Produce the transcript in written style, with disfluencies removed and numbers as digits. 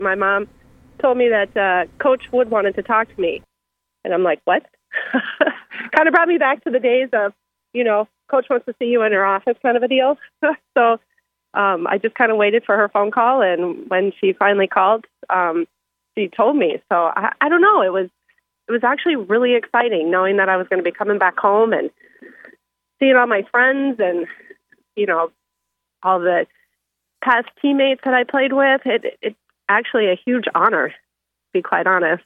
my mom told me that Coach Wood wanted to talk to me. And I'm like, what? Kind of brought me back to the days of, Coach wants to see you in her office kind of a deal. So I just kind of waited for her phone call. And when she finally called, she told me. So I don't know. It was actually really exciting knowing that I was going to be coming back home and seeing all my friends and, all the past teammates that I played with. It's actually a huge honor, to be quite honest.